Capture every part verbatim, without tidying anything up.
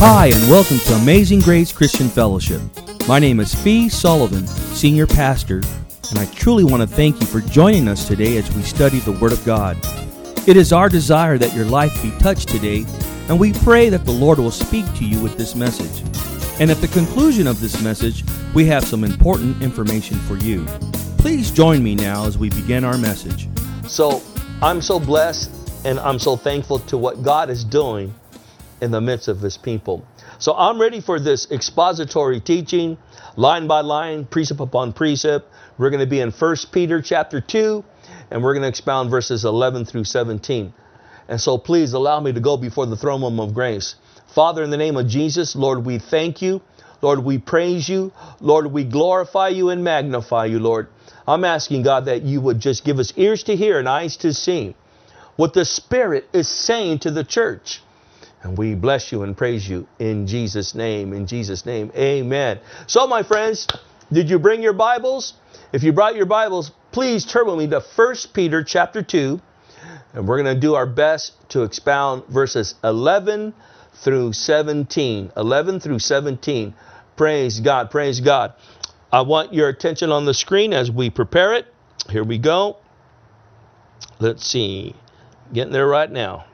Hi, and welcome to Amazing Grace Christian Fellowship. My name is Fee Sullivan, Senior Pastor, and I truly want to thank you for joining us today as we study the Word of God. It is our desire that your life be touched today, and we pray that the Lord will speak to you with this message. And at the conclusion of this message, we have some important information for you. Please join me now as we begin our message. So, I'm so blessed and I'm so thankful to what God is doing in the midst of His people. So I'm ready for this expository teaching, line by line, precept upon precept. We're going to be in First Peter chapter two, and we're going to expound verses eleven through seventeen. And so please allow me to go before the throne room of grace. Father, in the name of Jesus, Lord, we thank you. Lord, we praise you. Lord, we glorify you and magnify you, Lord. I'm asking, God, that you would just give us ears to hear and eyes to see what the Spirit is saying to the church. And we bless you and praise you in Jesus' name, in Jesus' name, amen. So, my friends, did you bring your Bibles? If you brought your Bibles, please turn with me to First Peter chapter two. And we're going to do our best to expound verses eleven through seventeen. eleven through seventeen. Praise God, praise God. I want your attention on the screen as we prepare it. Here we go. Let's see. Getting there right now.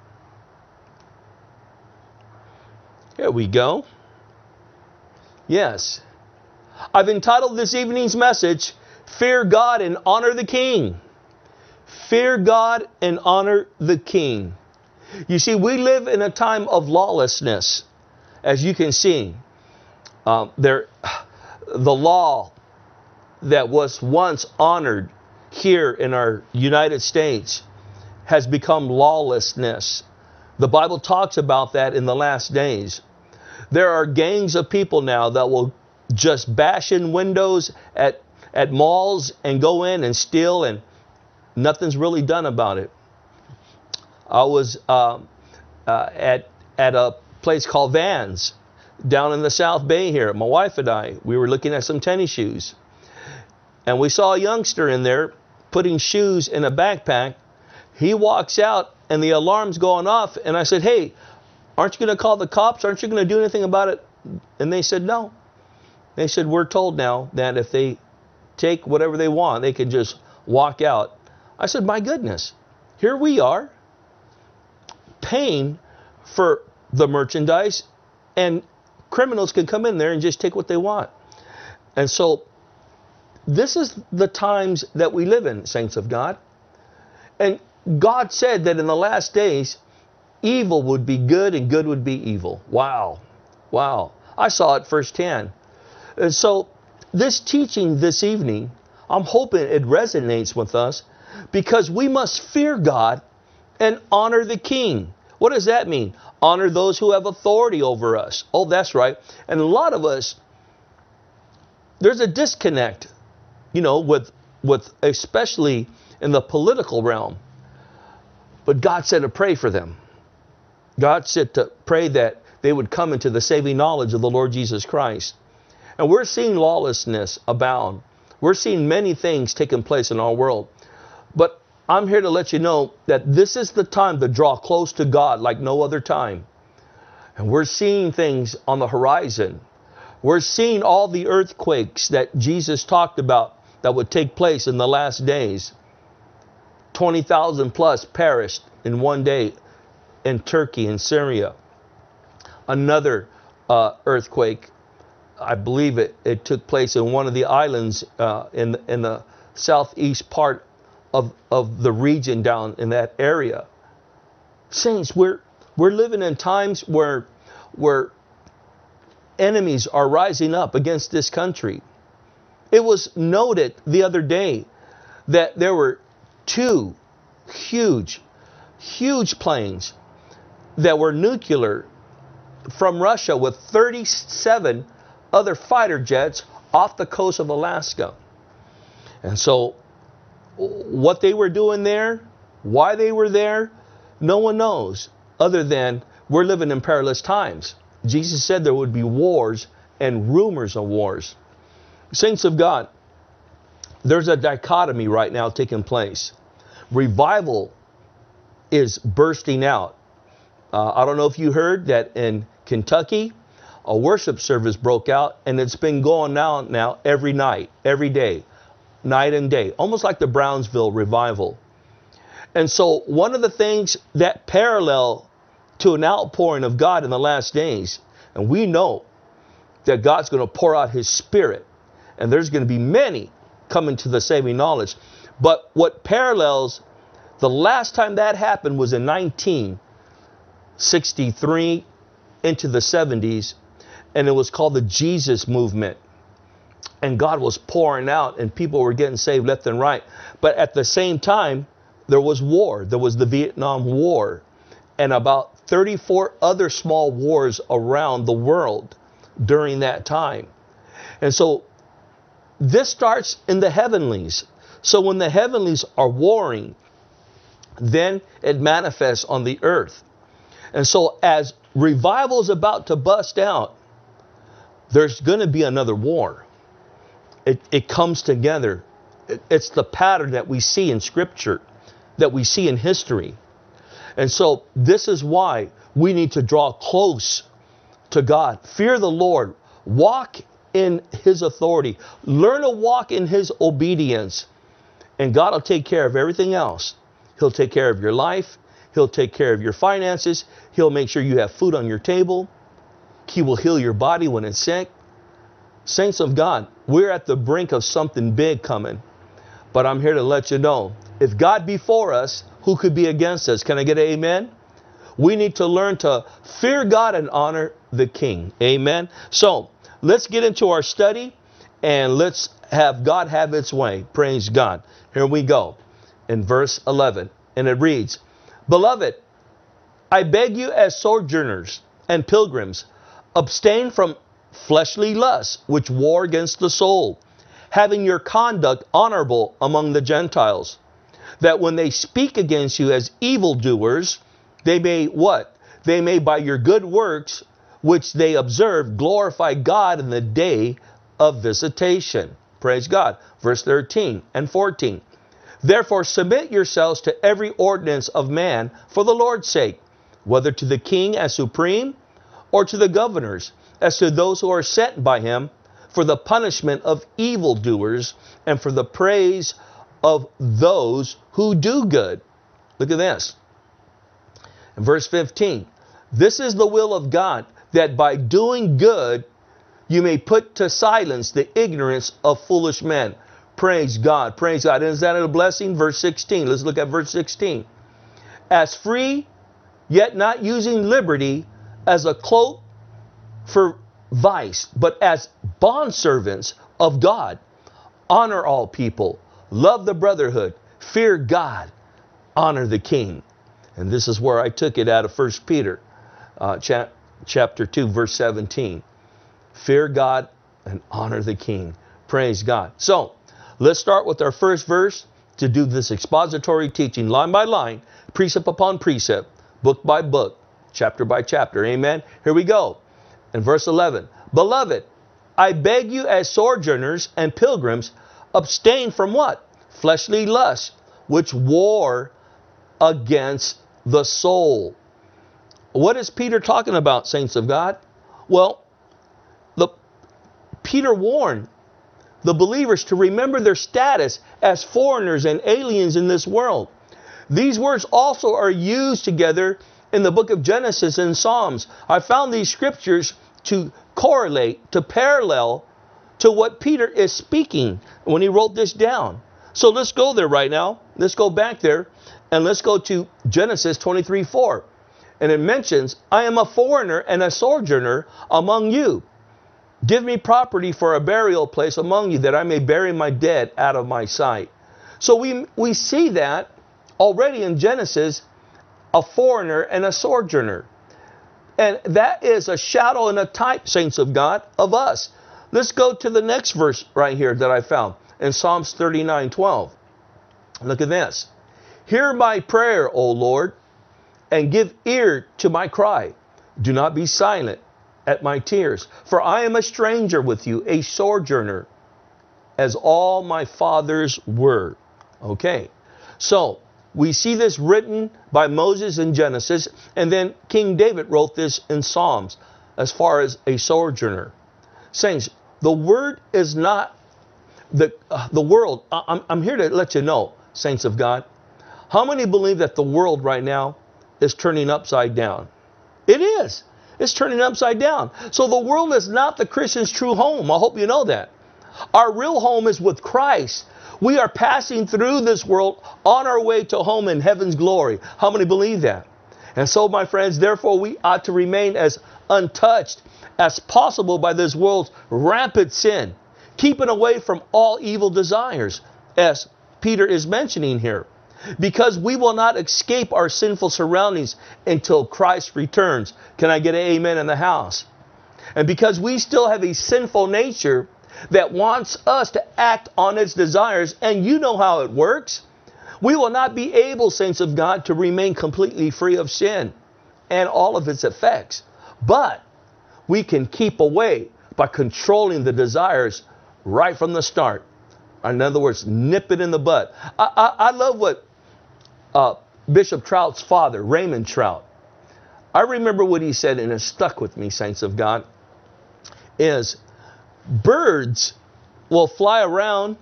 Here we go. Yes. I've entitled this evening's message, Fear God and Honor the King. Fear God and honor the King. You see, we live in a time of lawlessness. As you can see, um, there, the law that was once honored here in our United States has become lawlessness. The Bible talks about that in the last days. There are gangs of people now that will just bash in windows at, at malls and go in and steal, and nothing's really done about it. I was uh, uh, at, at a place called Vans down in the South Bay here. My wife and I, we were looking at some tennis shoes. And we saw a youngster in there putting shoes in a backpack. He walks out and the alarm's going off. And I said, hey, aren't you going to call the cops? Aren't you going to do anything about it? And they said, no. They said, we're told now that if they take whatever they want, they can just walk out. I said, my goodness, here we are paying for the merchandise, and criminals can come in there and just take what they want. And so this is the times that we live in, saints of God. And God said that in the last days, evil would be good and good would be evil. Wow. Wow. I saw it firsthand. And so this teaching this evening, I'm hoping it resonates with us, because we must fear God and honor the King. What does that mean? Honor those who have authority over us. Oh, that's right. And a lot of us, there's a disconnect, you know, with, with especially in the political realm. But God said to pray for them. God said to pray that they would come into the saving knowledge of the Lord Jesus Christ. And we're seeing lawlessness abound. We're seeing many things taking place in our world. But I'm here to let you know that this is the time to draw close to God like no other time. And we're seeing things on the horizon. We're seeing all the earthquakes that Jesus talked about that would take place in the last days. twenty thousand plus perished in one day in Turkey and Syria. Another uh, earthquake, I believe it, it took place in one of the islands uh, in, in the southeast part of, of the region down in that area. Saints, we're, we're living in times where, where enemies are rising up against this country. It was noted the other day that there were two huge, huge planes that were nuclear from Russia with thirty-seven other fighter jets off the coast of Alaska. And so what they were doing there, why they were there, no one knows, other than we're living in perilous times. Jesus said there would be wars and rumors of wars. Saints of God, there's a dichotomy right now taking place. Revival is bursting out. Uh, I don't know if you heard that in Kentucky, a worship service broke out, and it's been going on now every night, every day, night and day, almost like the Brownsville revival. And so one of the things that parallel to an outpouring of God in the last days, and we know that God's going to pour out his Spirit, and there's going to be many coming to the saving knowledge. But what parallels, the last time that happened was in nineteen sixty-three into the seventies, and it was called the Jesus Movement. And God was pouring out, and people were getting saved left and right. But at the same time, there was war. There was the Vietnam War, and about thirty-four other small wars around the world during that time. And so this starts in the heavenlies. So when the heavenlies are warring, then it manifests on the earth. And so as revival is about to bust out, there's going to be another war. It, it comes together. It, it's the pattern that we see in Scripture, that we see in history. And so this is why we need to draw close to God. Fear the Lord. Walk in his authority. Learn to walk in his obedience. And God will take care of everything else. He'll take care of your life. He'll take care of your finances. He'll make sure you have food on your table. He will heal your body when it's sick. Saints of God, we're at the brink of something big coming. But I'm here to let you know, if God be for us, who could be against us? Can I get an amen? We need to learn to fear God and honor the King. Amen. So let's get into our study and let's have God have its way. Praise God. Here we go in verse eleven. And it reads, Beloved, I beg you as sojourners and pilgrims, abstain from fleshly lusts which war against the soul, having your conduct honorable among the Gentiles, that when they speak against you as evildoers, they may what? They may by your good works, which they observe, glorify God in the day of visitation. Praise God. Verse thirteen and fourteen. Therefore submit yourselves to every ordinance of man for the Lord's sake, whether to the king as supreme, or to the governors, as to those who are sent by him, for the punishment of evildoers, and for the praise of those who do good. Look at this. In verse fifteen, this is the will of God, that by doing good you may put to silence the ignorance of foolish men. Praise God. Praise God. Is that a blessing? Verse sixteen. Let's look at verse sixteen. As free, yet not using liberty as a cloak for vice, but as bondservants of God. Honor all people. Love the brotherhood. Fear God. Honor the King. And this is where I took it out of First Peter uh, chap chapter two, verse seventeen. Fear God and honor the King. Praise God. So, let's start with our first verse to do this expository teaching line by line, precept upon precept, book by book, chapter by chapter. Amen. Here we go. In verse eleven. Beloved, I beg you as sojourners and pilgrims, abstain from what? Fleshly lusts, which war against the soul. What is Peter talking about, saints of God? Well, the, Peter warned the believers to remember their status as foreigners and aliens in this world. These words also are used together in the book of Genesis and Psalms. I found these scriptures to correlate, to parallel to what Peter is speaking when he wrote this down. So let's go there right now. Let's go back there and let's go to Genesis twenty-three four. And it mentions, I am a foreigner and a sojourner among you. Give me property for a burial place among you, that I may bury my dead out of my sight. So we, we see that already in Genesis, a foreigner and a sojourner. And that is a shadow and a type, saints of God, of us. Let's go to the next verse right here that I found in Psalms thirty-nine twelve. Look at this. Hear my prayer, O Lord, and give ear to my cry. Do not be silent at my tears, for I am a stranger with you, a sojourner, as all my fathers were. Okay, so We see this written by Moses in Genesis, and then King David wrote this in Psalms as far as a sojourner. Saints, the word is not the, uh, the world. I, I'm, I'm here to let you know, saints of God. How many believe that the world right now is turning upside down? It is. It's turning upside down. So the world is not the Christian's true home. I hope you know that. Our real home is with Christ. We are passing through this world on our way to home in heaven's glory. How many believe that? And so, my friends, therefore we ought to remain as untouched as possible by this world's rampant sin, keeping away from all evil desires, as Peter is mentioning here, because we will not escape our sinful surroundings until Christ returns. Can I get an amen in the house? And because we still have a sinful nature that wants us to act on its desires, and you know how it works, we will not be able, saints of God, to remain completely free of sin and all of its effects. But we can keep away by controlling the desires right from the start. In other words, nip it in the bud. I, I, I love what uh, Bishop Trout's father, Raymond Trout, I remember what he said, and it stuck with me, saints of God, is birds will fly around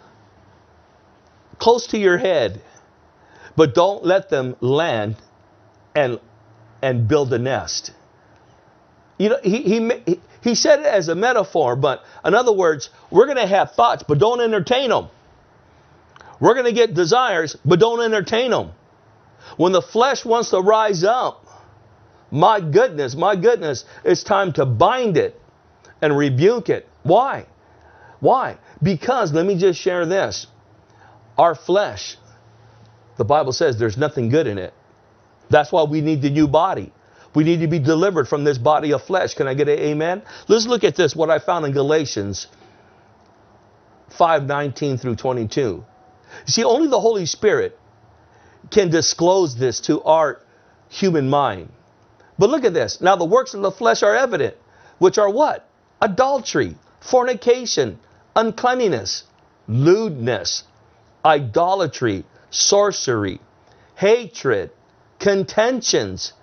close to your head, but don't let them land and and build a nest. You know, he he he said it as a metaphor, but in other words, we're going to have thoughts, but don't entertain them. We're going to get desires, but don't entertain them. When the flesh wants to rise up, my goodness, my goodness, it's time to bind it and rebuke it. Why? Why? Because, let me just share this. Our flesh, the Bible says there's nothing good in it. That's why we need the new body. We need to be delivered from this body of flesh. Can I get an amen? Let's look at this, what I found in Galatians five nineteen through twenty-two. See, only the Holy Spirit can disclose this to our human mind. But look at this. Now the works of the flesh are evident, which are what? Adultery, fornication, uncleanness, lewdness, idolatry, sorcery, hatred, contentions,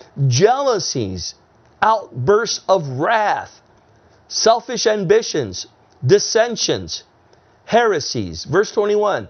jealousies, outbursts of wrath, selfish ambitions, dissensions, heresies. Verse twenty-one,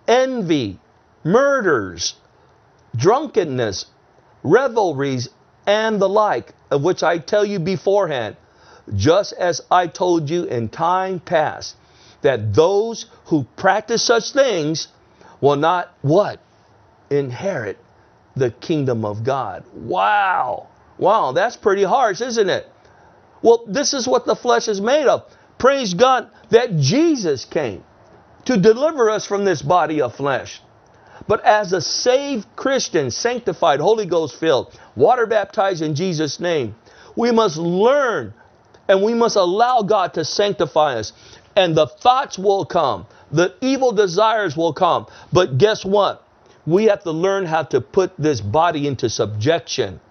envy, murders, drunkenness, revelries, and the like, of which I tell you beforehand, just as I told you in time past, that those who practice such things will not, what? Inherit the kingdom of God. Wow. Wow, that's pretty harsh, isn't it? Well, this is what the flesh is made of. Praise God that Jesus came to deliver us from this body of flesh. But as a saved Christian, sanctified, Holy Ghost filled, water baptized in Jesus' name, we must learn and we must allow God to sanctify us. And the thoughts will come. The evil desires will come. But guess what? We have to learn how to put this body into subjection.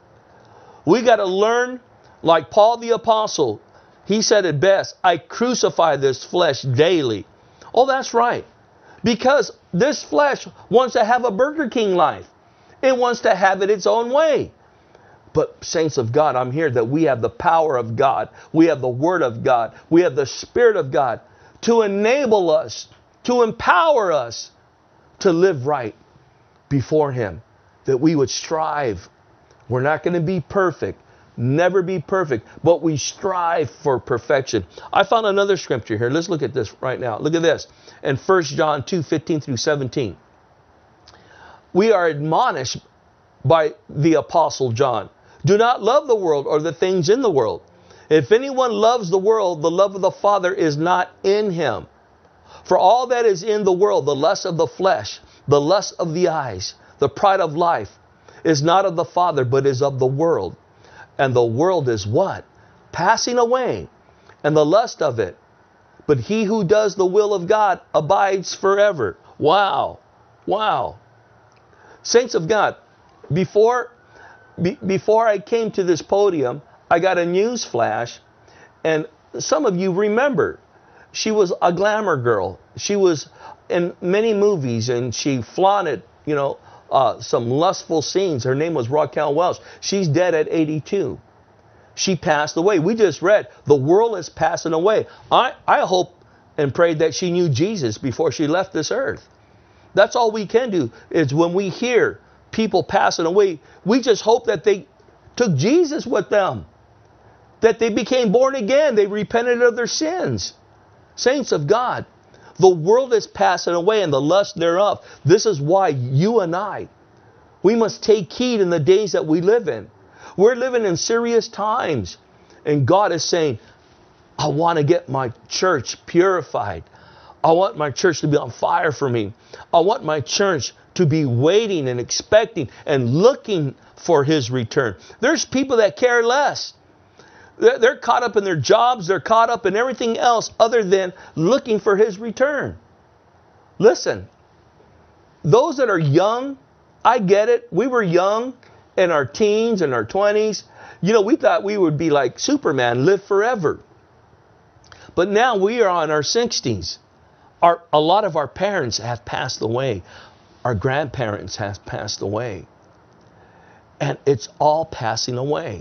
We got to learn, like Paul the Apostle, he said it best, I crucify this flesh daily. Oh, that's right. Because this flesh wants to have a Burger King life. It wants to have it its own way. But saints of God, I'm here that we have the power of God. We have the Word of God. We have the Spirit of God to enable us, to empower us to live right before Him. That we would strive. We're not going to be perfect. Never be perfect. But we strive for perfection. I found another scripture here. Let's look at this right now. Look at this. In First John two fifteen through seventeen. We are admonished by the Apostle John. Do not love the world or the things in the world. If anyone loves the world, the love of the Father is not in him. For all that is in the world, the lust of the flesh, the lust of the eyes, the pride of life, is not of the Father, but is of the world. And the world is what? Passing away, and the lust of it. But he who does the will of God abides forever. Wow. Wow. Saints of God, before, be, before I came to this podium, I got a news flash, and some of you remember, she was a glamour girl. She was in many movies, and she flaunted, you know, uh, some lustful scenes. Her name was Raquel Welch. She's dead at eighty-two. She passed away. We just read, the world is passing away. I, I hope and pray that she knew Jesus before she left this earth. That's all we can do, is when we hear people passing away, we just hope that they took Jesus with them, that they became born again, they repented of their sins. Saints of God, the world is passing away and the lust thereof. This is why you and I, we must take heed in the days that we live in. We're living in serious times, and God is saying, I want to get my church purified. I want my church to be on fire for me. I want my church to be waiting and expecting and looking for His return. There's people that care less. They're, they're caught up in their jobs. They're caught up in everything else other than looking for His return. Listen, those that are young, I get it. We were young in our teens and our twenties. You know, we thought we would be like Superman, live forever. But now we are on our sixties. Our, a lot of our parents have passed away. Our grandparents have passed away. And it's all passing away.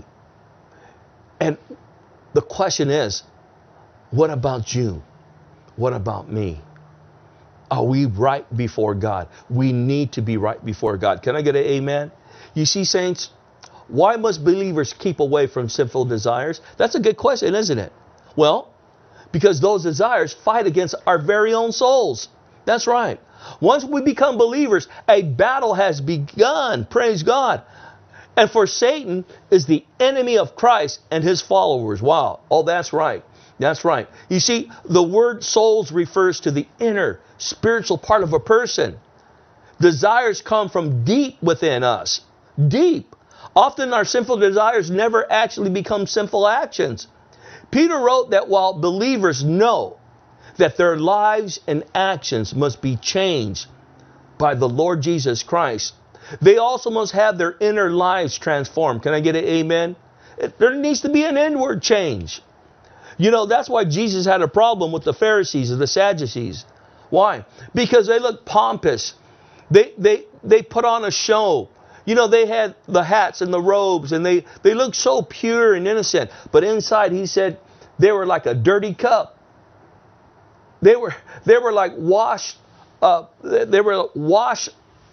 And the question is, what about you? What about me? Are we right before God? We need to be right before God. Can I get an amen? You see, saints, why must believers keep away from sinful desires? That's a good question, isn't it? Well, because those desires fight against our very own souls. That's right. Once we become believers, a battle has begun. Praise God. And for Satan is the enemy of Christ and his followers. Wow. Oh, that's right. That's right. You see, the word souls refers to the inner spiritual part of a person. Desires come from deep within us. Deep. Often our sinful desires never actually become sinful actions. Peter wrote that while believers know that their lives and actions must be changed by the Lord Jesus Christ, they also must have their inner lives transformed. Can I get an amen? There needs to be an inward change. You know, that's why Jesus had a problem with the Pharisees and the Sadducees. Why? Because they looked pompous. They, they, they put on a show. You know, they had the hats and the robes, and they, they looked so pure and innocent. But inside, he said, they were like a dirty cup. They were, they were like washed, uh, they were washed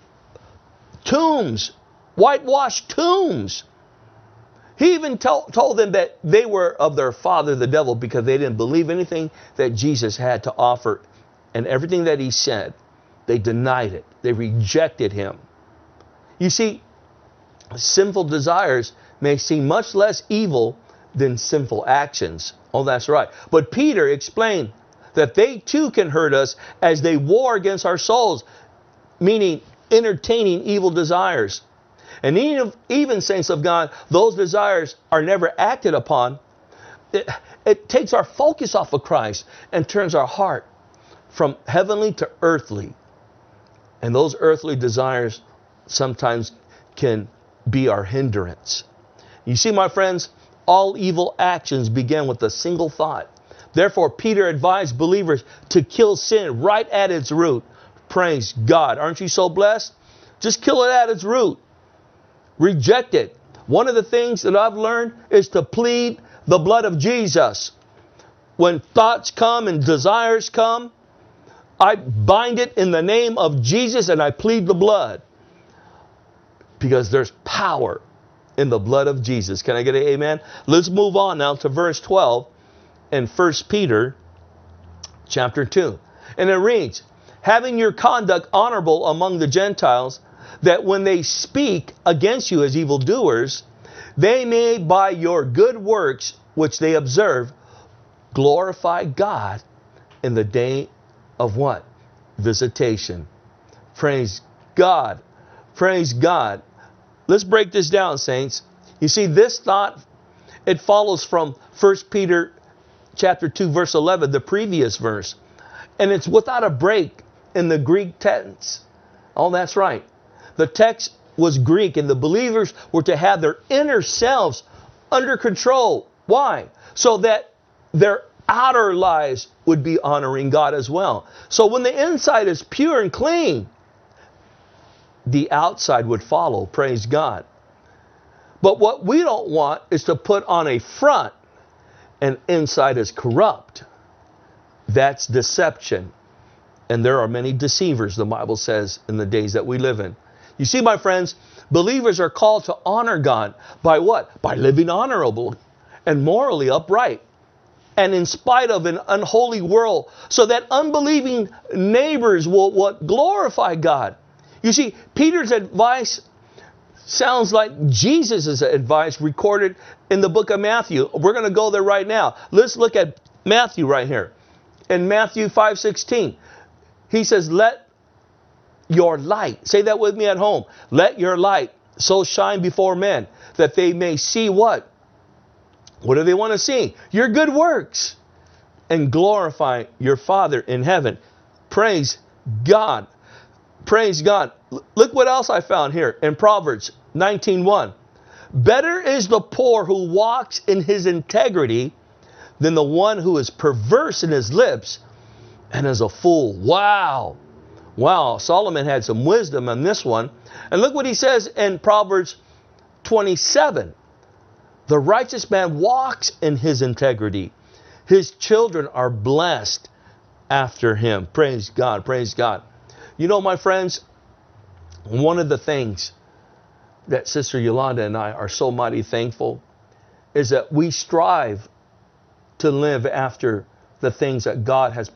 tombs, whitewashed tombs. He even told, told them that they were of their father, the devil, because they didn't believe anything that Jesus had to offer. And everything that he said, they denied it. They rejected him. You see, sinful desires may seem much less evil than sinful actions. Oh, that's right. But Peter explained that they too can hurt us as they war against our souls, meaning entertaining evil desires. And even, even saints of God, those desires are never acted upon. It, it takes our focus off of Christ and turns our heart from heavenly to earthly. And those earthly desires sometimes can be our hindrance. You see, my friends, all evil actions begin with a single thought. Therefore, Peter advised believers to kill sin right at its root. Praise God. Aren't you so blessed? Just kill it at its root. Reject it. One of the things that I've learned is to plead the blood of Jesus. When thoughts come and desires come, I bind it in the name of Jesus and I plead the blood. Because there's power in the blood of Jesus. Can I get an amen? Let's move on now to verse twelve in First Peter chapter two. And it reads, having your conduct honorable among the Gentiles, that when they speak against you as evildoers, they may by your good works which they observe glorify God in the day of what? Visitation. Praise God. Praise God. Let's break this down, saints. You see, this thought, it follows from First Peter chapter two, verse eleven, the previous verse. And it's without a break in the Greek tense. Oh, that's right. The text was Greek, and the believers were to have their inner selves under control. Why? So that their outer lives would be honoring God as well. So when the inside is pure and clean, the outside would follow. Praise God. But what we don't want is to put on a front and inside is corrupt. That's deception. And there are many deceivers, the Bible says, in the days that we live in. You see, my friends, believers are called to honor God by what? By living honorable and morally upright. And in spite of an unholy world, so that unbelieving neighbors will what? Glorify God. You see, Peter's advice sounds like Jesus' advice recorded in the book of Matthew. We're going to go there right now. Let's look at Matthew right here. In Matthew five sixteen, he says, let your light, say that with me at home, let your light so shine before men that they may see what? What do they want to see? Your good works, and glorify your Father in heaven. Praise God. Praise God. Look what else I found here in Proverbs nineteen one. Better is the poor who walks in his integrity than the one who is perverse in his lips and is a fool. Wow. Wow. Solomon had some wisdom on this one. And look what he says in Proverbs twenty-seven. The righteous man walks in his integrity. His children are blessed after him. Praise God. Praise God. You know, my friends, one of the things that Sister Yolanda and I are so mighty thankful is that we strive to live after the things that God has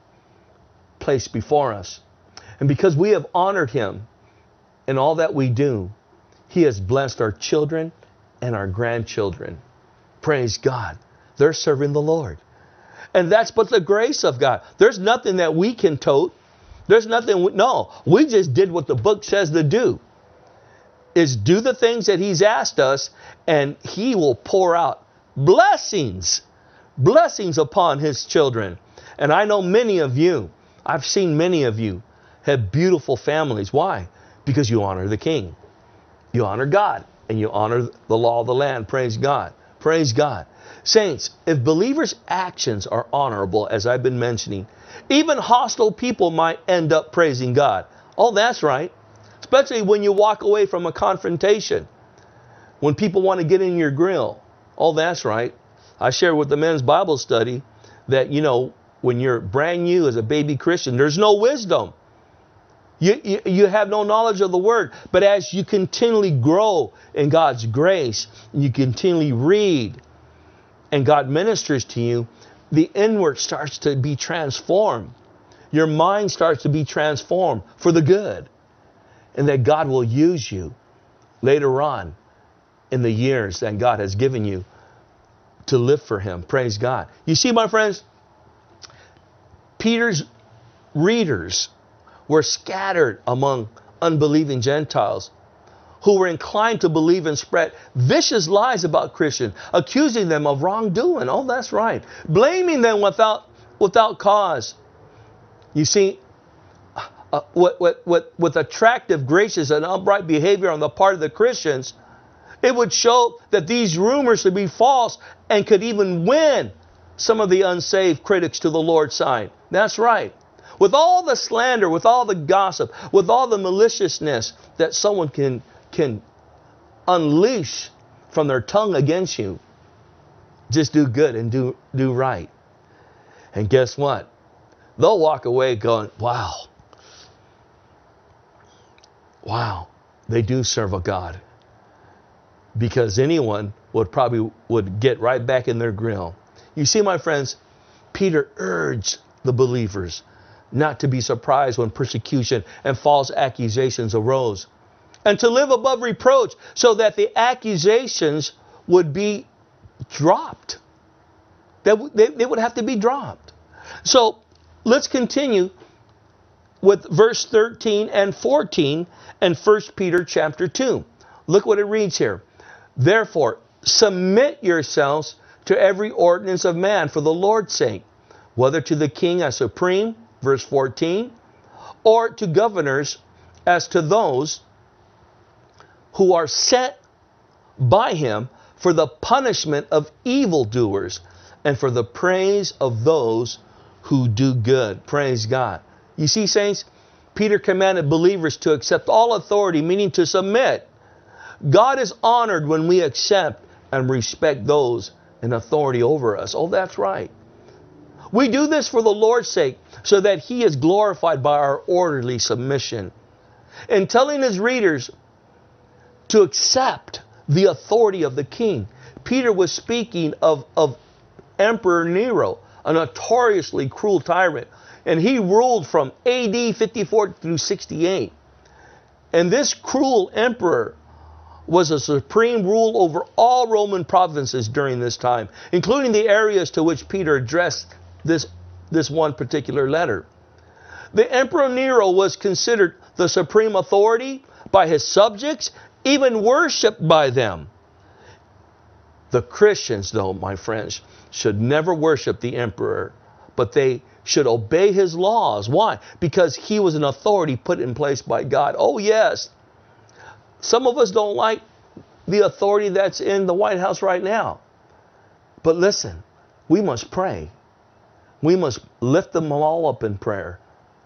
placed before us. And because we have honored him in all that we do, he has blessed our children and our grandchildren. Praise God. They're serving the Lord. And that's but the grace of God. There's nothing that we can tote. There's nothing, we, no, we just did what the book says to do. Is do the things that he's asked us, and he will pour out blessings, blessings upon his children. And I know many of you, I've seen many of you have beautiful families. Why? Because you honor the King. You honor God, and you honor the law of the land. Praise God. Praise God. Saints, if believers' actions are honorable, as I've been mentioning, even hostile people might end up praising God. Oh, that's right. Especially when you walk away from a confrontation. When people want to get in your grill. Oh, that's right. I share with the men's Bible study that, you know, when you're brand new as a baby Christian, there's no wisdom. You, you, you have no knowledge of the Word. But as you continually grow in God's grace, you continually read, and God ministers to you, the inward starts to be transformed. Your mind starts to be transformed for the good. And that God will use you later on in the years that God has given you to live for him. Praise God. You see, my friends, Peter's readers were scattered among unbelieving Gentiles who were inclined to believe and spread vicious lies about Christians, accusing them of wrongdoing. Oh, that's right. Blaming them without, without cause. You see, uh, what, what, what, with attractive, gracious, and upright behavior on the part of the Christians, it would show that these rumors to be false and could even win some of the unsaved critics to the Lord's side. That's right. With all the slander, with all the gossip, with all the maliciousness that someone can, can unleash from their tongue against you, just do good and do, do right. And guess what? They'll walk away going, wow. Wow, they do serve a God. Because anyone would probably would get right back in their grill. You see, my friends, Peter urged the believers not to be surprised when persecution and false accusations arose, and to live above reproach so that the accusations would be dropped. They, they, they would have to be dropped. So let's continue with verse thirteen and fourteen and First Peter chapter two. Look what it reads here. Therefore, submit yourselves to every ordinance of man for the Lord's sake, whether to the king as supreme, verse fourteen, or to governors as to those who are set by him for the punishment of evildoers and for the praise of those who do good. Praise God. You see, saints, Peter commanded believers to accept all authority, meaning to submit. God is honored when we accept and respect those in authority over us. Oh, that's right. We do this for the Lord's sake, so that He is glorified by our orderly submission. In telling his readers to accept the authority of the king, Peter was speaking of, of Emperor Nero, a notoriously cruel tyrant. And he ruled from A D fifty-four through sixty-eight. And this cruel emperor was a supreme rule over all Roman provinces during this time, including the areas to which Peter addressed this, this one particular letter. The Emperor Nero was considered the supreme authority by his subjects, even worshipped by them. The Christians, though, my friends, should never worship the emperor, but they should obey his laws. Why? Because he was an authority put in place by God. Oh, yes. Some of us don't like the authority that's in the White House right now. But listen, we must pray. We must lift them all up in prayer.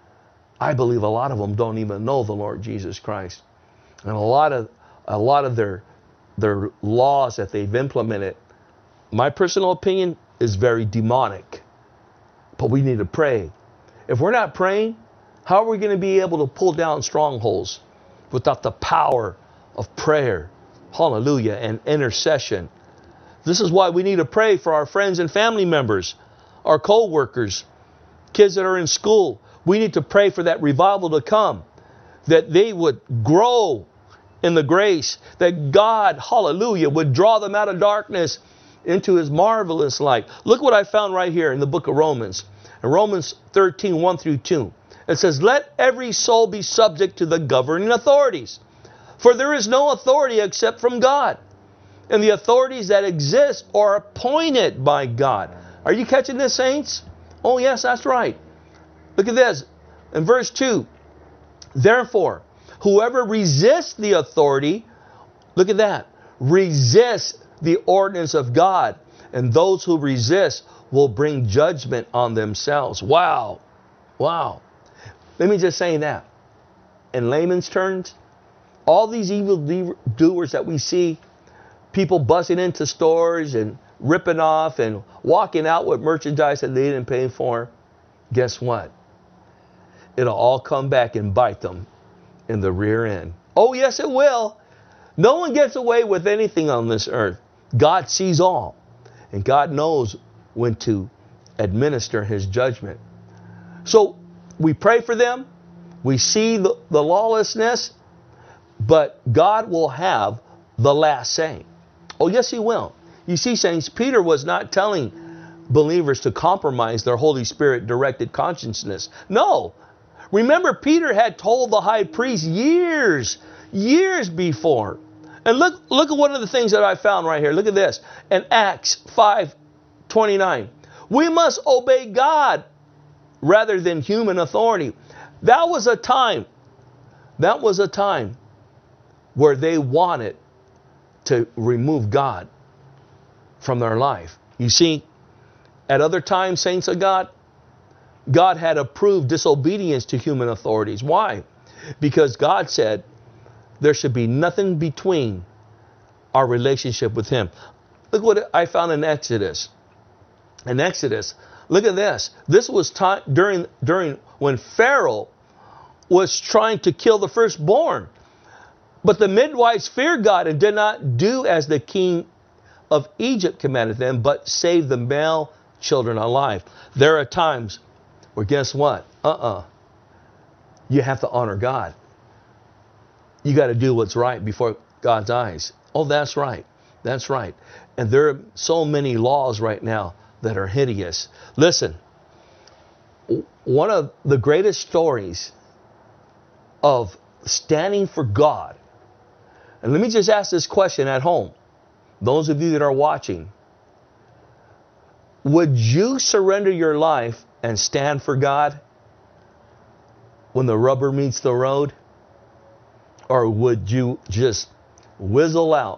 I believe a lot of them don't even know the Lord Jesus Christ. And a lot of a lot of their their laws that they've implemented, my personal opinion, is very demonic. But we need to pray. If we're not praying, how are we going to be able to pull down strongholds without the power of prayer? Hallelujah, and intercession. This is why we need to pray for our friends and family members, our co-workers, kids that are in school. We need to pray for that revival to come, that they would grow in the grace, that God, hallelujah, would draw them out of darkness into His marvelous light. Look what I found right here in the book of Romans. In Romans thirteen, one through two. It says, "Let every soul be subject to the governing authorities, for there is no authority except from God. And the authorities that exist are appointed by God." Are you catching this, saints? Oh, yes, that's right. Look at this. In verse two, "Therefore, whoever resists the authority," look at that, "resists the ordinance of God, and those who resist will bring judgment on themselves." Wow. Wow. Let me just say that. In layman's terms, all these evil doers that we see, people busting into stores and ripping off and walking out with merchandise that they didn't pay for, guess what? It'll all come back and bite them in the rear end. Oh, yes, it will. No one gets away with anything on this earth. God sees all, and God knows when to administer His judgment. So we pray for them. We see the, the lawlessness, but God will have the last say. Oh, yes, He will. You see, saints, Peter was not telling believers to compromise their Holy Spirit-directed consciousness. No. Remember, Peter had told the high priest years, years before. And look, look at one of the things that I found right here. Look at this. In Acts five twenty-nine. "We must obey God rather than human authority." That was a time, that was a time where they wanted to remove God from their life. You see, at other times, saints of God, God had approved disobedience to human authorities. Why? Because God said there should be nothing between our relationship with Him. Look what I found in Exodus. In Exodus, look at this. This was time during, during when Pharaoh was trying to kill the firstborn. But the midwives feared God and did not do as the king of Egypt commanded them, but saved the male children alive. There are times where, guess what? Uh-uh. You have to honor God. You got to do what's right before God's eyes. Oh, that's right. That's right. And there are so many laws right now that are hideous. Listen, one of the greatest stories of standing for God, and let me just ask this question at home, those of you that are watching, would you surrender your life and stand for God when the rubber meets the road? Or would you just whizzle out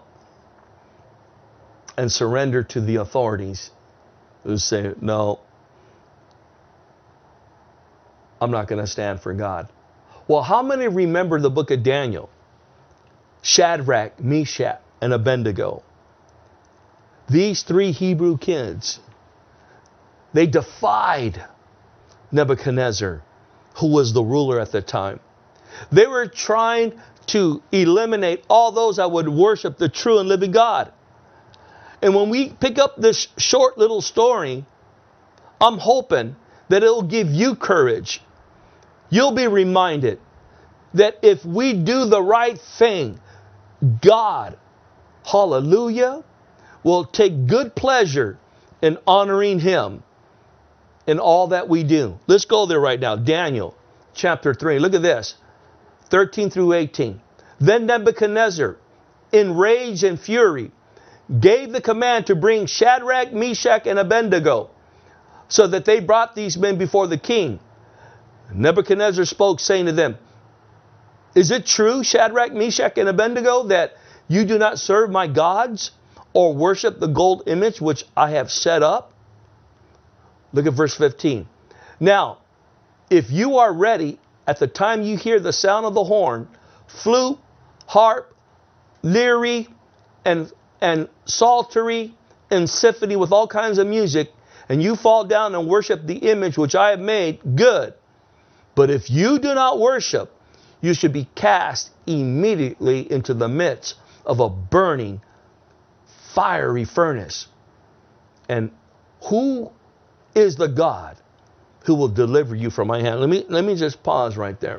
and surrender to the authorities who say, "No, I'm not going to stand for God"? Well, how many remember the book of Daniel? Shadrach, Meshach, and Abednego. These three Hebrew kids, they defied Nebuchadnezzar, who was the ruler at the time. They were trying to eliminate all those that would worship the true and living God. And when we pick up this short little story, I'm hoping that it'll give you courage. You'll be reminded that if we do the right thing, God, hallelujah, will take good pleasure in honoring Him in all that we do. Let's go there right now. Daniel chapter three. Look at this. thirteen through eighteen. Then Nebuchadnezzar, in rage and fury, gave the command to bring Shadrach, Meshach, and Abednego, so that they brought these men before the king. Nebuchadnezzar spoke, saying to them, Is it true, Shadrach, Meshach, and Abednego, that you do not serve my gods or worship the gold image which I have set up? Look at verse fifteen. Now, if you are ready at the time you hear the sound of the horn, flute, harp, lyre, and, and psaltery, and symphony with all kinds of music, and you fall down and worship the image which I have made, good. But if you do not worship, you should be cast immediately into the midst of a burning, fiery furnace. And who is the God who will deliver you from my hand? Let me, let me just pause right there.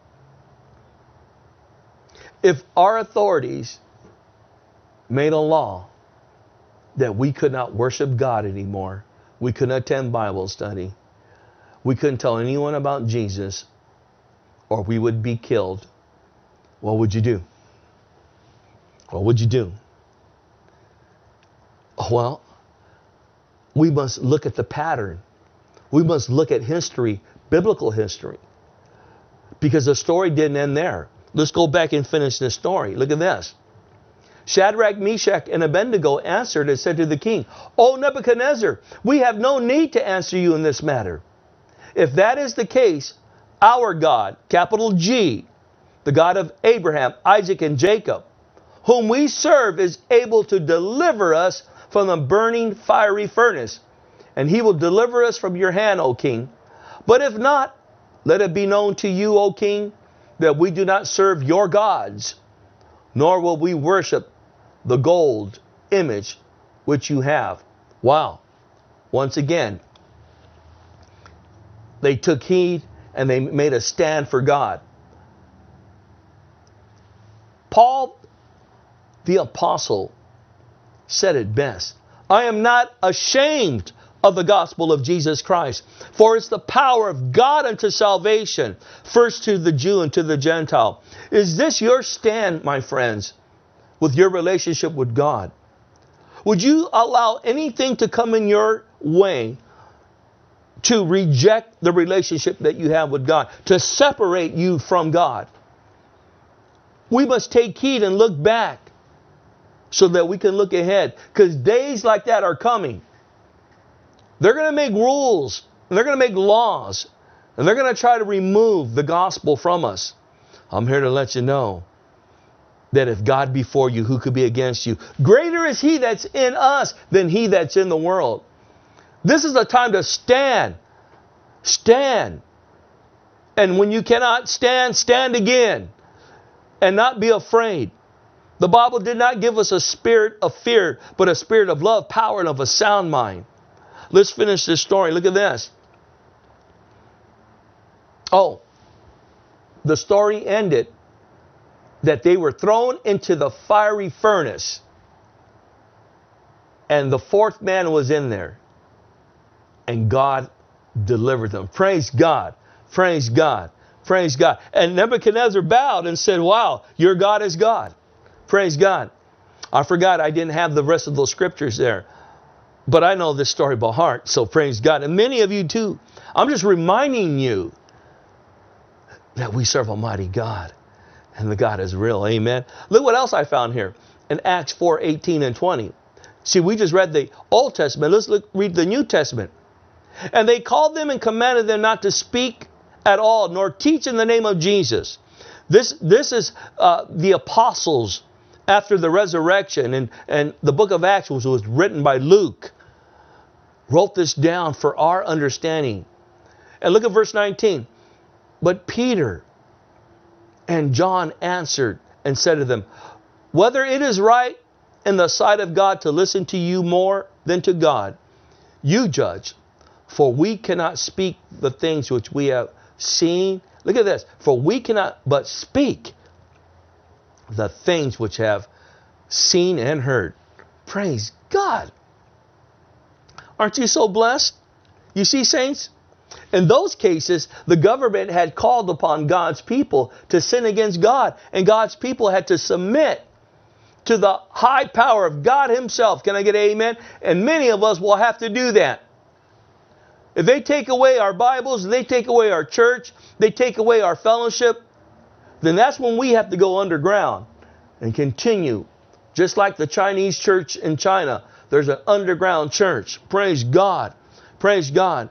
If our authorities made a law that we could not worship God anymore, we couldn't attend Bible study, we couldn't tell anyone about Jesus, or we would be killed, what would you do? What would you do? Well, we must look at the pattern. We must look at history, biblical history. Because the story didn't end there. Let's go back and finish this story. Look at this. Shadrach, Meshach, and Abednego answered and said to the king, O Nebuchadnezzar, we have no need to answer you in this matter. If that is the case, our God, capital G, the God of Abraham, Isaac, and Jacob, whom we serve, is able to deliver us from the burning fiery furnace, and He will deliver us from your hand, O king. But if not, let it be known to you, O king, that we do not serve your gods, nor will we worship the gold image which you have. Wow. Once again, they took heed and they made a stand for God. Paul, the apostle, said it best. I am not ashamed of the gospel of Jesus Christ, for it's the power of God unto salvation, first to the Jew and to the Gentile. Is this your stand, my friends, with your relationship with God? Would you allow anything to come in your way to reject the relationship that you have with God, to separate you from God? We must take heed and look back so that we can look ahead, because days like that are coming. They're going to make rules, and they're going to make laws, and they're going to try to remove the gospel from us. I'm here to let you know that if God be for you, who could be against you? Greater is He that's in us than he that's in the world. This is a time to stand. Stand. And when you cannot stand, stand again. And not be afraid. The Bible did not give us a spirit of fear, but a spirit of love, power, and of a sound mind. Let's finish this story. Look at this. Oh, the story ended that they were thrown into the fiery furnace. And the fourth man was in there. And God delivered them. Praise God. Praise God. Praise God. And Nebuchadnezzar bowed and said, wow, your God is God. Praise God. I forgot I didn't have the rest of those scriptures there. But I know this story by heart, so praise God. And many of you too. I'm just reminding you that we serve a mighty God. And the God is real. Amen. Look what else I found here in Acts four, eighteen and twenty. See, we just read the Old Testament. Let's look, read the New Testament. And they called them and commanded them not to speak at all, nor teach in the name of Jesus. This, this is uh, the apostles after the resurrection, and, and the book of Acts was, was written by Luke, wrote this down for our understanding. And look at verse nineteen. But Peter and John answered and said to them, whether it is right in the sight of God to listen to you more than to God, you judge. For we cannot speak the things which we have seen. Look at this. For we cannot but speak the things which have seen and heard. Praise God. Aren't you so blessed? You see, saints? In those cases, the government had called upon God's people to sin against God, and God's people had to submit to the high power of God Himself. Can I get an amen? And many of us will have to do that. If they take away our Bibles, if they take away our church, they take away our fellowship, then that's when we have to go underground and continue. Just like the Chinese church in China, there's an underground church. Praise God. Praise God.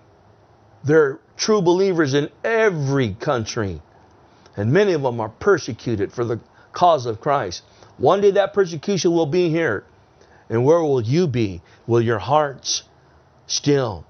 There are true believers in every country, and many of them are persecuted for the cause of Christ. One day that persecution will be here. And where will you be? Will your hearts still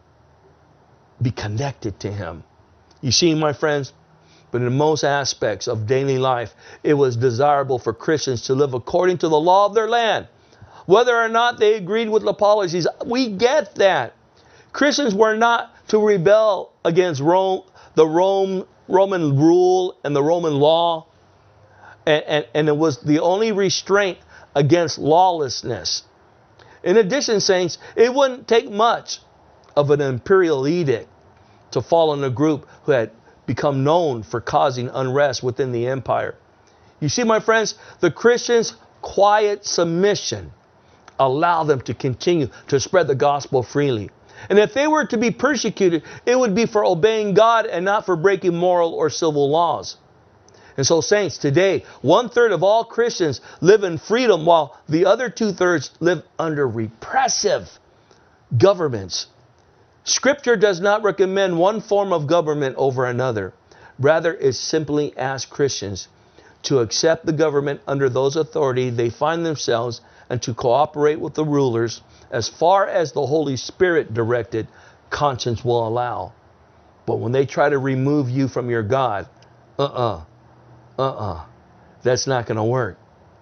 be connected to Him? You see, my friends, but in most aspects of daily life, it was desirable for Christians to live according to the law of their land. Whether or not they agreed with the policies, we get that. Christians were not to rebel against Rome, the Rome, Roman rule and the Roman law. And, and, and it was the only restraint against lawlessness. In addition, saints, it wouldn't take much of an imperial edict to fall on a group who had become known for causing unrest within the empire. You see, my friends, the Christians' quiet submission allowed them to continue to spread the gospel freely. And if they were to be persecuted, it would be for obeying God and not for breaking moral or civil laws. And so, saints, today, one third of all Christians live in freedom, while the other two thirds live under repressive governments. Scripture does not recommend one form of government over another. Rather, it simply asks Christians to accept the government under those authority they find themselves and to cooperate with the rulers as far as the Holy Spirit directed conscience will allow. But when they try to remove you from your God, uh-uh, uh-uh, that's not going to work.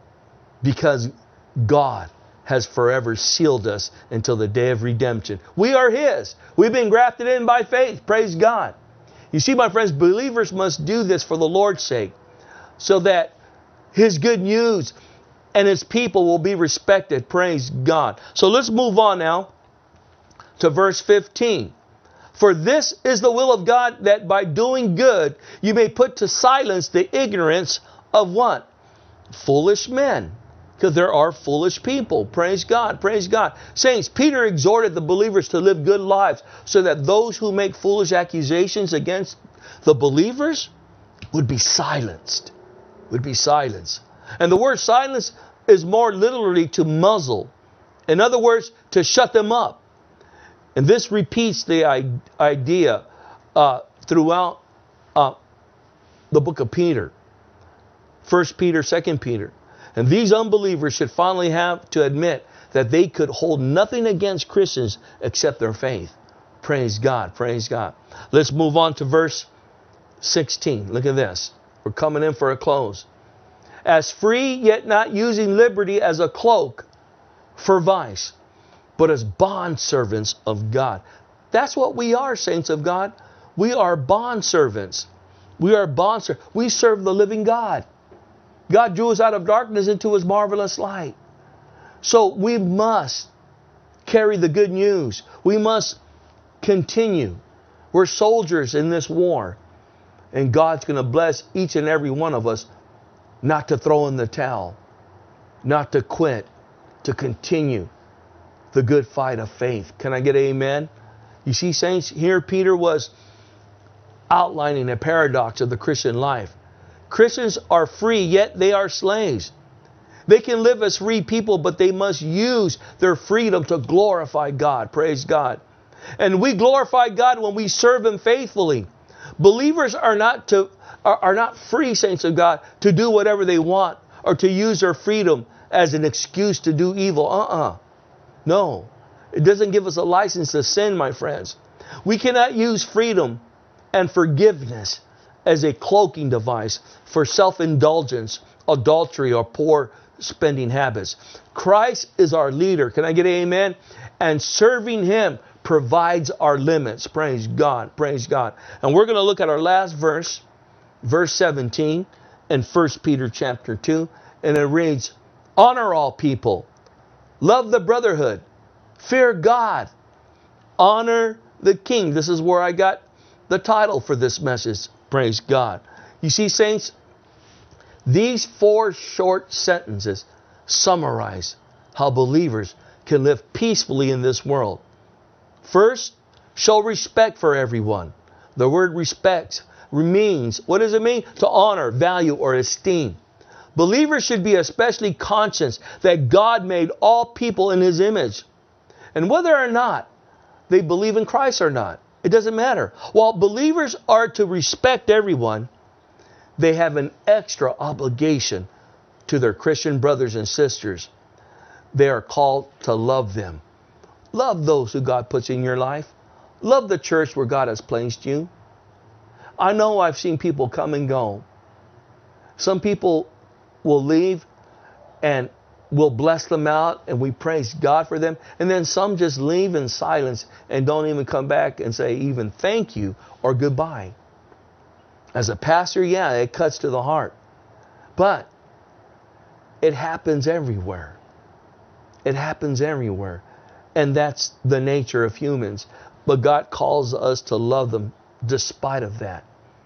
Because God has forever sealed us until the day of redemption. We are His. We've been grafted in by faith. Praise God. You see, my friends, believers must do this for the Lord's sake, so that His good news and His people will be respected. Praise God. So let's move on now to verse fifteen. For this is the will of God, that by doing good you may put to silence the ignorance of what? Foolish men. Because there are foolish people. Praise God. Praise God. Saints, Peter exhorted the believers to live good lives so that those who make foolish accusations against the believers would be silenced. Would be silenced. And the word silence is more literally to muzzle. In other words, to shut them up. And this repeats the idea uh, throughout uh, the book of Peter. First Peter, Second Peter. And these unbelievers should finally have to admit that they could hold nothing against Christians except their faith. Praise God. Praise God. Let's move on to verse sixteen. Look at this. We're coming in for a close. As free, yet not using liberty as a cloak for vice, but as bondservants of God. That's what we are, saints of God. We are bondservants. We are bondservants. We serve the living God. God drew us out of darkness into His marvelous light. So we must carry the good news. We must continue. We're soldiers in this war. And God's going to bless each and every one of us not to throw in the towel, not to quit, to continue the good fight of faith. Can I get an amen? You see, saints, here Peter was outlining a paradox of the Christian life. Christians are free, yet they are slaves. They can live as free people, but they must use their freedom to glorify God. Praise God. And we glorify God when we serve Him faithfully. Believers are not to are, are not free, saints of God, to do whatever they want or to use their freedom as an excuse to do evil. Uh-uh. No. It doesn't give us a license to sin, my friends. We cannot use freedom and forgiveness as a cloaking device for self-indulgence, adultery, or poor spending habits. Christ is our leader. Can I get an amen? And serving Him provides our limits. Praise God. Praise God. And we're going to look at our last verse, verse seventeen in First Peter chapter two. And it reads, honor all people, love the brotherhood, fear God, honor the king. This is where I got the title for this message. Praise God. You see, saints, these four short sentences summarize how believers can live peacefully in this world. First, show respect for everyone. The word respect means, what does it mean? To honor, value, or esteem. Believers should be especially conscious that God made all people in His image. And whether or not they believe in Christ or not, it doesn't matter. While believers are to respect everyone, they have an extra obligation to their Christian brothers and sisters. They are called to love them. Love those who God puts in your life. Love the church where God has placed you. I know I've seen people come and go. Some people will leave and we'll bless them out and we praise God for them. And then some just leave in silence and don't even come back and say even thank you or goodbye. As a pastor, yeah, it cuts to the heart. But it happens everywhere. It happens everywhere. And that's the nature of humans. But God calls us to love them despite of that.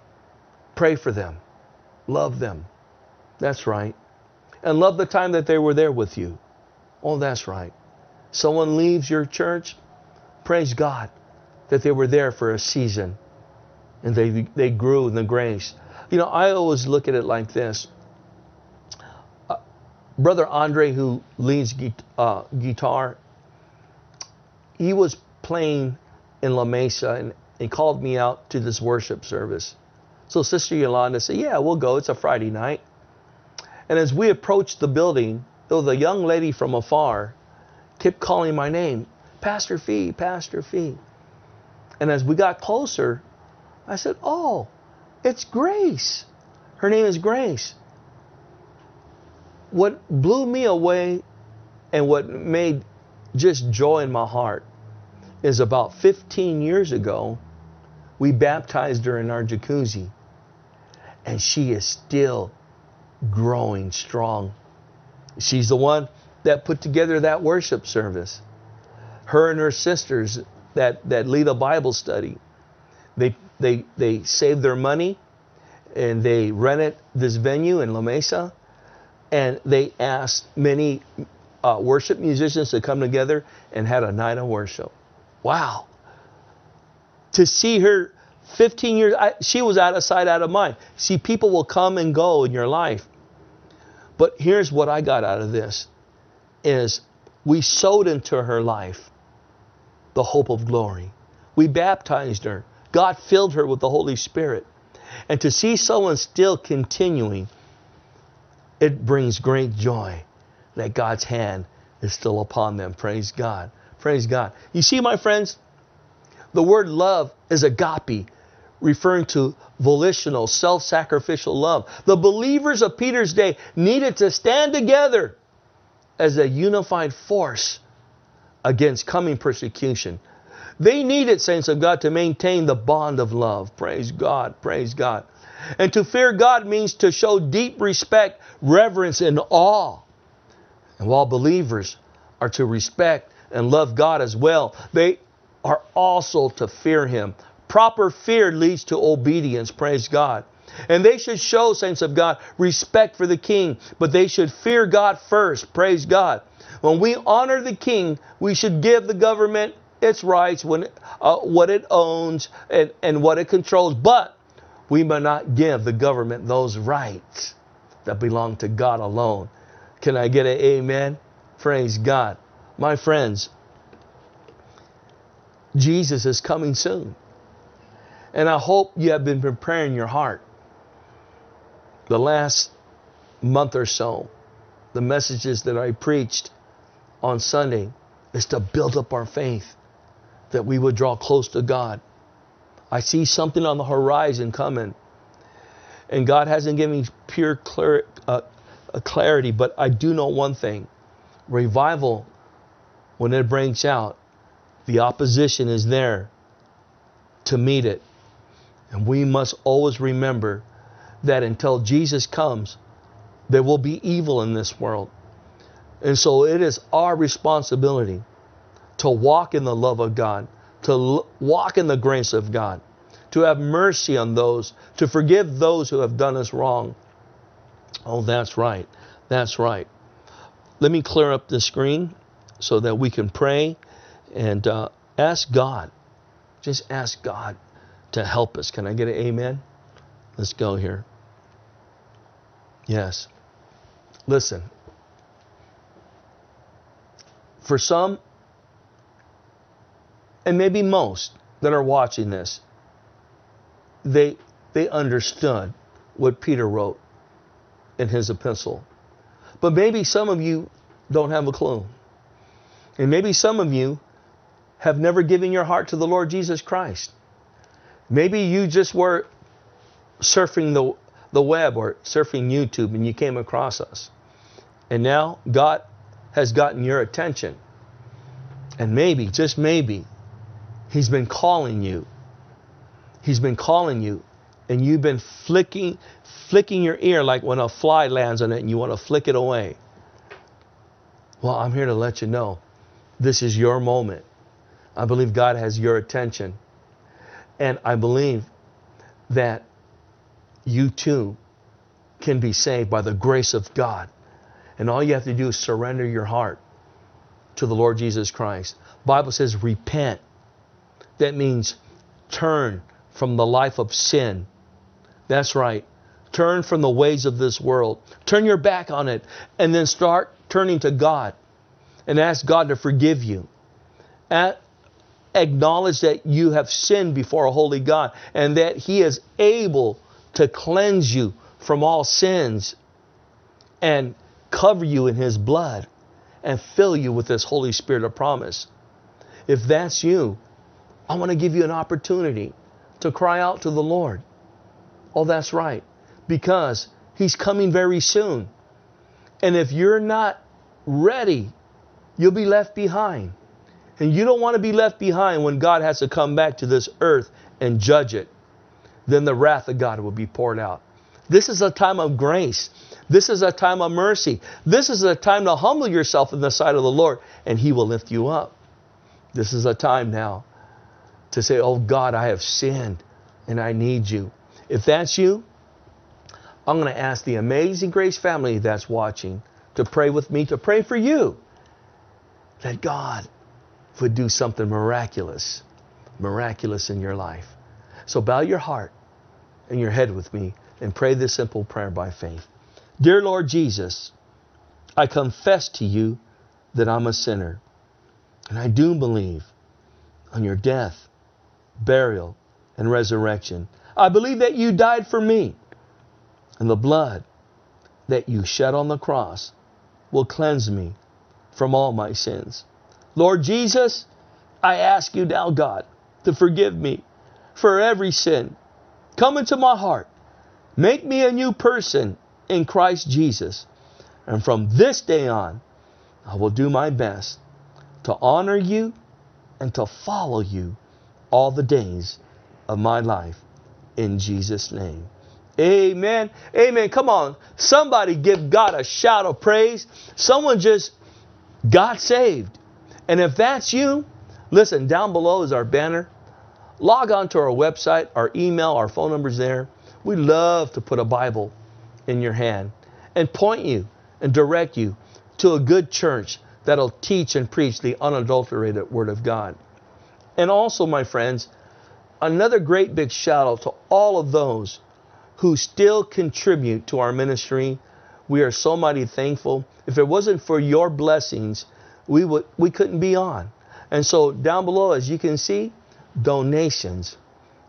Pray for them. Love them. That's right. And love the time that they were there with you. Oh, that's right. Someone leaves your church, praise God that they were there for a season and they they grew in the grace. You know, I always look at it like this. Uh, Brother Andre, who leads uh, guitar, he was playing in La Mesa and he called me out to this worship service. So Sister Yolanda said, yeah, we'll go. It's a Friday night. And as we approached the building, though the young lady from afar kept calling my name, Pastor Fee, Pastor Fee. And as we got closer, I said, oh, it's Grace. Her name is Grace. What blew me away and what made just joy in my heart is about fifteen years ago, we baptized her in our jacuzzi. And she is still growing strong. She's the one that put together that worship service. Her and her sisters that, that lead a Bible study, they, they, they saved their money and they rented this venue in La Mesa, and they asked many uh, worship musicians to come together and had a night of worship. Wow. To see her fifteen years, I, she was out of sight, out of mind. See, people will come and go in your life. But here's what I got out of this, is we sowed into her life the hope of glory. We baptized her. God filled her with the Holy Spirit. And to see someone still continuing, it brings great joy that God's hand is still upon them. Praise God. Praise God. You see, my friends, the word love is agape, referring to volitional, self-sacrificial love. The believers of Peter's day needed to stand together as a unified force against coming persecution. They needed, saints of God, to maintain the bond of love. Praise God. Praise God. And to fear God means to show deep respect, reverence, and awe. And while believers are to respect and love God as well, they are also to fear Him. Proper fear leads to obedience. Praise God. And they should show, saints of God, respect for the king, but they should fear God first. Praise God. When we honor the king, we should give the government its rights, when, uh, what it owns and, and what it controls. But we may not give the government those rights that belong to God alone. Can I get an amen? Praise God. My friends, Jesus is coming soon. And I hope you have been preparing your heart the last month or so. The messages that I preached on Sunday is to build up our faith, that we would draw close to God. I see something on the horizon coming. And God hasn't given me pure clar- uh, clarity, but I do know one thing. Revival, when it breaks out, the opposition is there to meet it. And we must always remember that until Jesus comes, there will be evil in this world. And so it is our responsibility to walk in the love of God, to l- walk in the grace of God, to have mercy on those, to forgive those who have done us wrong. Oh, that's right. That's right. Let me clear up the screen so that we can pray and uh, ask God. Just ask God to help us. Can I get an amen? Let's go here. Yes. Listen. For some, and maybe most that are watching this, they they understood what Peter wrote in his epistle. But maybe some of you don't have a clue. And maybe some of you have never given your heart to the Lord Jesus Christ. Maybe you just were surfing the, the web or surfing YouTube and you came across us. And now God has gotten your attention. And maybe, just maybe, He's been calling you. He's been calling you. And you've been flicking, flicking your ear like when a fly lands on it and you want to flick it away. Well, I'm here to let you know, this is your moment. I believe God has your attention. And I believe that you too can be saved by the grace of God. And all you have to do is surrender your heart to the Lord Jesus Christ. The Bible says repent. That means turn from the life of sin. That's right. Turn from the ways of this world. Turn your back on it and then start turning to God and ask God to forgive you. At, acknowledge that you have sinned before a holy God and that He is able to cleanse you from all sins and cover you in His blood and fill you with this Holy Spirit of promise. If that's you, I want to give you an opportunity to cry out to the Lord. Oh, that's right. Because He's coming very soon. And if you're not ready, you'll be left behind. And you don't want to be left behind when God has to come back to this earth and judge it. Then the wrath of God will be poured out. This is a time of grace. This is a time of mercy. This is a time to humble yourself in the sight of the Lord, and He will lift you up. This is a time now to say, oh God, I have sinned and I need you. If that's you, I'm going to ask the Amazing Grace family that's watching to pray with me, to pray for you, that God would do something miraculous, miraculous in your life. So bow your heart and your head with me and pray this simple prayer by faith. Dear Lord Jesus, I confess to you that I'm a sinner, and I do believe on your death, burial, and resurrection. I believe that you died for me, and the blood that you shed on the cross will cleanse me from all my sins. Lord Jesus, I ask you now, God, to forgive me for every sin. Come into my heart. Make me a new person in Christ Jesus. And from this day on, I will do my best to honor you and to follow you all the days of my life. In Jesus' name. Amen. Amen. Come on. Somebody give God a shout of praise. Someone just got saved. And if that's you, listen, down below is our banner. Log on to our website, our email, our phone number's there. We love to put a Bible in your hand and point you and direct you to a good church that'll teach and preach the unadulterated Word of God. And also, my friends, another great big shout out to all of those who still contribute to our ministry. We are so mighty thankful. If it wasn't for your blessings, we would we couldn't be on. And so down below, as you can see, donations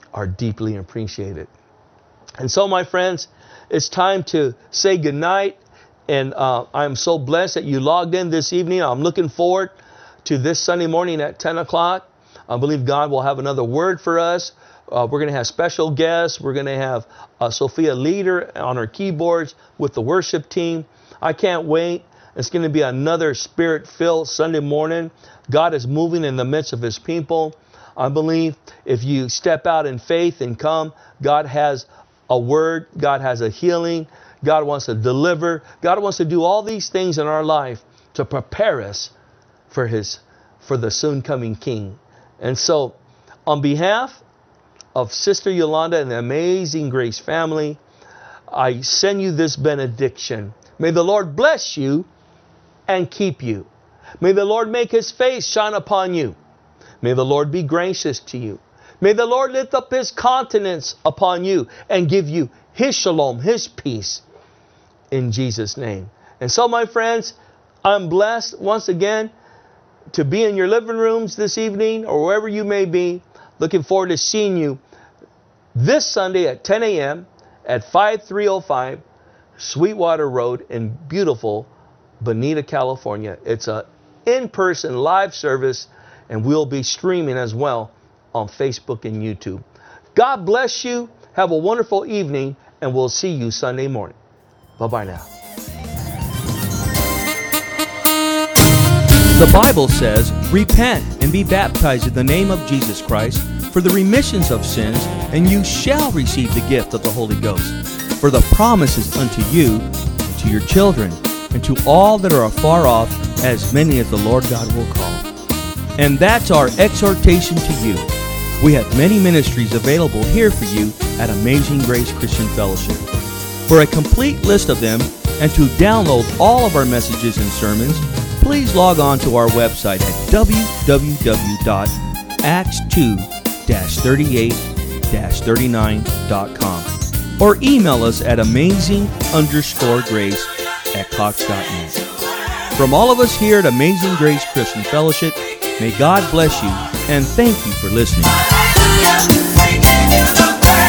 are deeply appreciated. And so, my friends, it's time to say goodnight. And uh, I'm so blessed that you logged in this evening. I'm looking forward to this Sunday morning at ten o'clock. I believe God will have another word for us. Uh, we're going to have special guests. We're going to have uh, Sophia Leader on her keyboards with the worship team. I can't wait. It's going to be another spirit-filled Sunday morning. God is moving in the midst of His people. I believe if you step out in faith and come, God has a word. God has a healing. God wants to deliver. God wants to do all these things in our life to prepare us for His, for the soon coming King. And so, on behalf of Sister Yolanda and the Amazing Grace family, I send you this benediction. May the Lord bless you and keep you. May the Lord make His face shine upon you. May the Lord be gracious to you. May the Lord lift up His countenance upon you and give you His shalom, His peace, in Jesus' name. And so, my friends, I'm blessed once again to be in your living rooms this evening or wherever you may be. Looking forward to seeing you this Sunday at ten a.m. at five three oh five Sweetwater Road in beautiful Bonita, California. It's an in-person live service, and we'll be streaming as well on Facebook and YouTube. God bless you. Have a wonderful evening, and we'll see you Sunday morning. Bye-bye now. The Bible says, repent and be baptized in the name of Jesus Christ for the remissions of sins, and you shall receive the gift of the Holy Ghost. For the promise is unto you, and to your children, and to all that are afar off, as many as the Lord God will call. And that's our exhortation to you. We have many ministries available here for you at Amazing Grace Christian Fellowship. For a complete list of them, and to download all of our messages and sermons, please log on to our website at w w w dot acts two dash thirty-eight dash thirty-nine dot com or email us at amazing underscore grace at cox dot net. From all of us here at Amazing Grace Christian Fellowship, may God bless you, and thank you for listening.